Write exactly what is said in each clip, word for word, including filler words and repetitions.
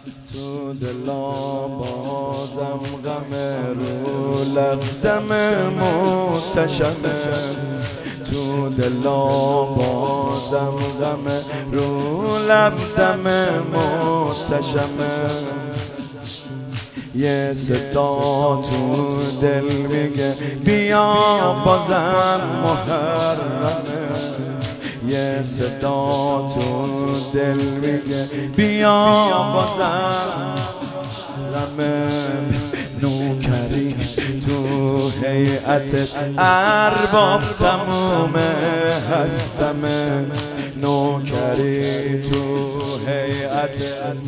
تو دلام بازم غم رو لب دم محتشمه تو دلام بازم غم رو لب دم محتشمه یه صدا تو دل میگه بیا بازم محرمه یه صدا تو دل میگه بیا بازم محرمه نوکری تو هیئت ارباب تمومه هستمه نوکری تو هیئت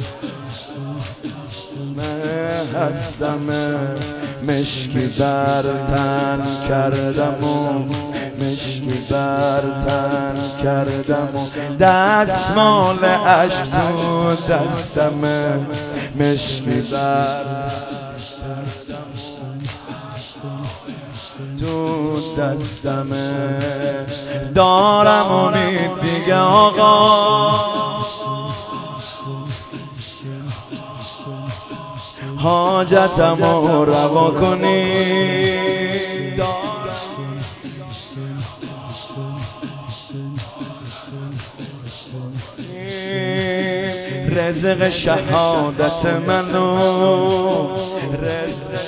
هستمه مشکی بر تن کردم و مشکی بر تن کردم و دستمال عشق تو دستمه مشکی بر تو دستمه دارم امید دیگه آقا حاجتم رو روا کنی رزق شهادت منو رزق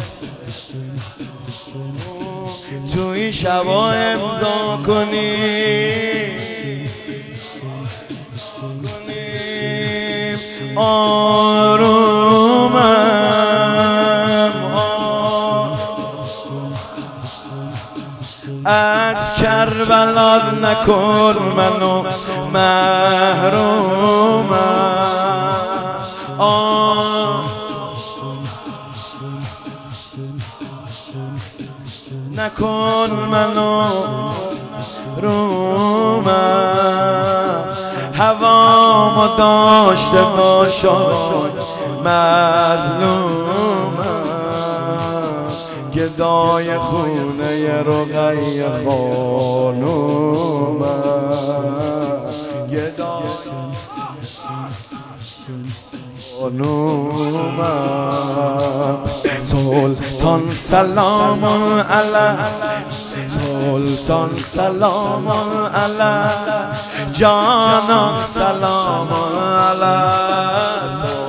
تو این شبا امضا کنی آرومم از کربلا نکن منو محرومم نکن منو رومم هوامو داشته باشم مظلومم گدای خونه رقیه خانومم گدای خانومم سلطان سلام علیه سلطان سلام علیه جانان سلام علیه